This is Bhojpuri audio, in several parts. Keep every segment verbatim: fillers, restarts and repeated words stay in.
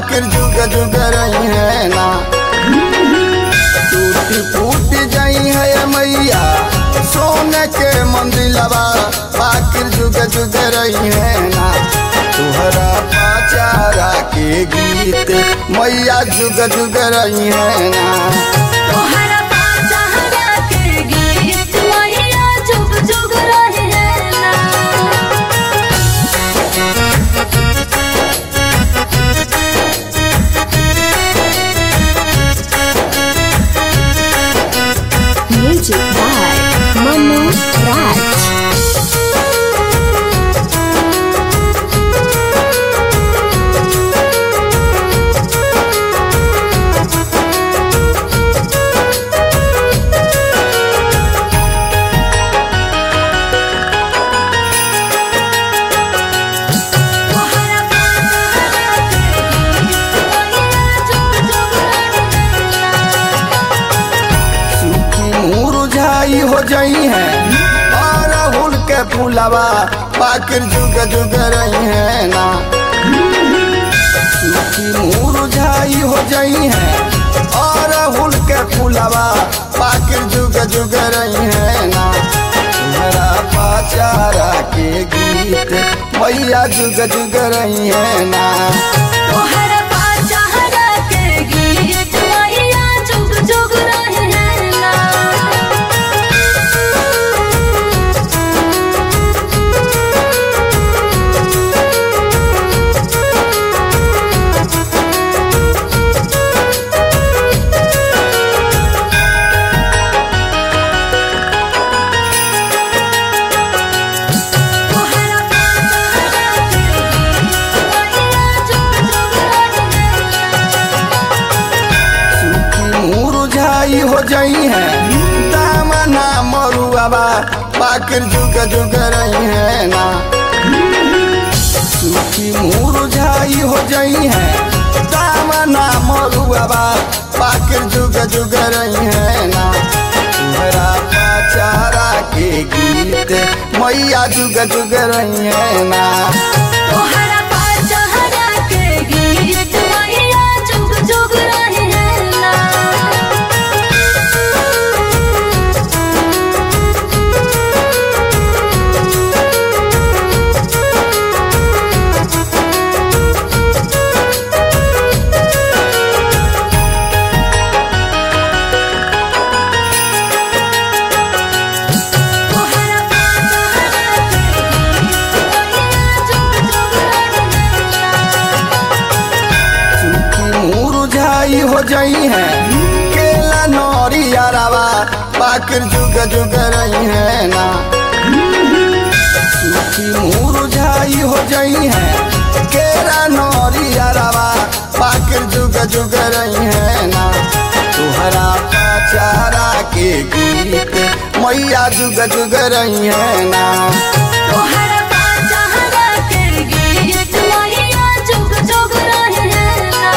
पाकिर जुग जुग रही है ना। टूटी फूट जाई है मैया सोने के मंदिलवा, पाकिर जुग जुग रही है ना। तुहरा पाचारा के गीत मैया जुग जुग रही है ना। तोहरा पाचारा के गीत मैया जुग जुग रही है ना। Music by Manu Raj. तोहरा पाचारा के गीत मैया जुग जुग रही है ना। सूखी मुरझाई हो जाई है अरहुल के फूलवा, पाकिर जुग जुग रही है ना। सूखी मुरझाई हो जाई है अरहुल के फूलवा, पाकिर जुग जुग रही है ना। तुम्हारा पाचारा के गीत मैया जुग जुग रही है ना। तोहरा पाचारा के गीत मैया जुग जुग रही है ना। तोहरा पाचारा के गीत मैया जुग जुग रही है ना। सूखी मुरझाई हो जाई है दामना मरुआवा, पाकिर जुग जुग रही है ना। सूखी मुरझाई हो जाई है दामना मरुआवा, पाकिर जुग जुग रही है ना। तुम्हारा पाचारा के गीत मैया जुग जुग रही है ना। तोहरा पाचारा के गीत मैया जुग जुग रही है ना। तोहरा पाचारा के गीत मैया जुग जुग रही है ना। सूखी मुरझाई हो जाई है केला नौरियारावा, पाकिर जुग जुग रही है ना। सूखी मुरझाई हो जाई है केला नौरियारावा, पाकिर जुग जुग रही है ना। तुहरा पाचारा के गीत मैया जुग जुग रही है ना। तोहरा पाचारा के गीत मैया जुग जुग रही है ना।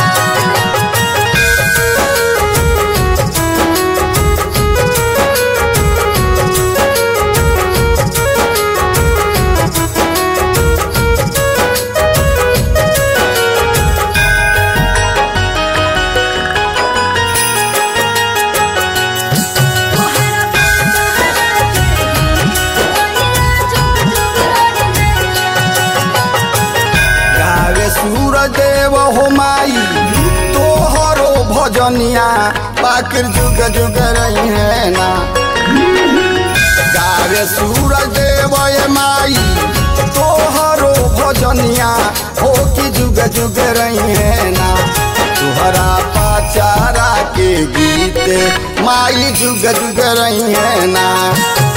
तोहरा पाचारा के गीत मैया जुग जुग रही है ना। गावे सूरज देव हो माई तोहरो भजनिया, पाकिर जुग जुग रही है ना। गावे सूरज देव ये माई तोहरो भजनिया, हो कि जुग जुग रही है ना। तुहरा पाचारा के गीत माई जुग जुग रही है ना।